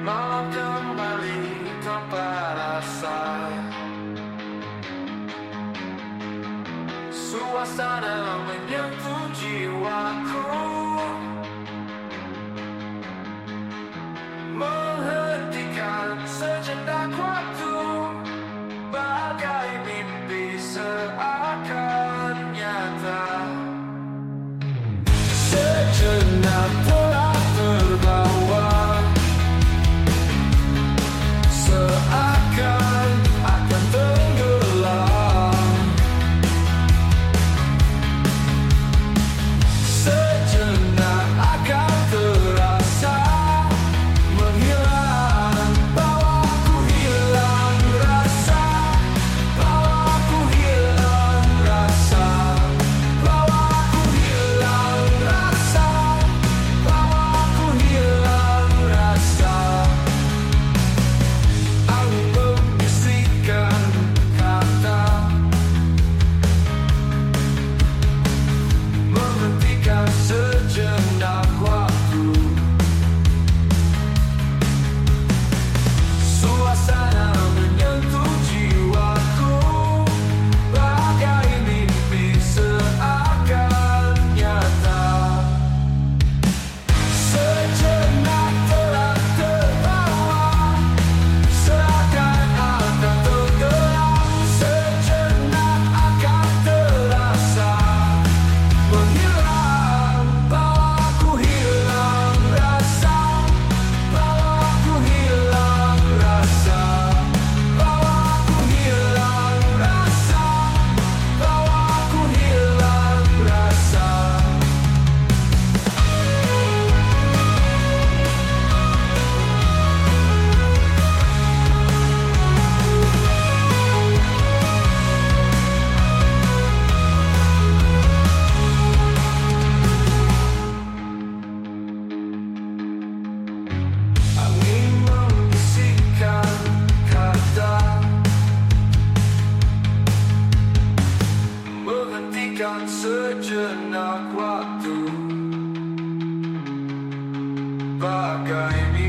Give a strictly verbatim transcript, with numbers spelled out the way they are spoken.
Malam kembali tanpa rasa. Suasana menyentuh jiwaku, menghentikan sejenak waktu, bagai mimpi seakan nyata. Sejenak telah terbawa, seakan akan tenggelam. Sejenak akan terasa menghilang, bawa ku hilang rasa, bawa ku hilang rasa, bawa ku hilang rasa, bawa ku hilang rasa. Angin membisikkan kata, menghentikan sejenak waktu. Suasana menyentuh jiwaku, bagai mimpi seakan nyata. Sejenak telah terbawa, seakan akan tenggelam. Sejenak akan terasa menghilang, bawa ku hilang rasa, bawa ku hilang rasa, bawa ku hilang rasa, bawa ku hilang rasa. Angin membisikkan kata, menghentikan sejenak waktu, bagai mimpi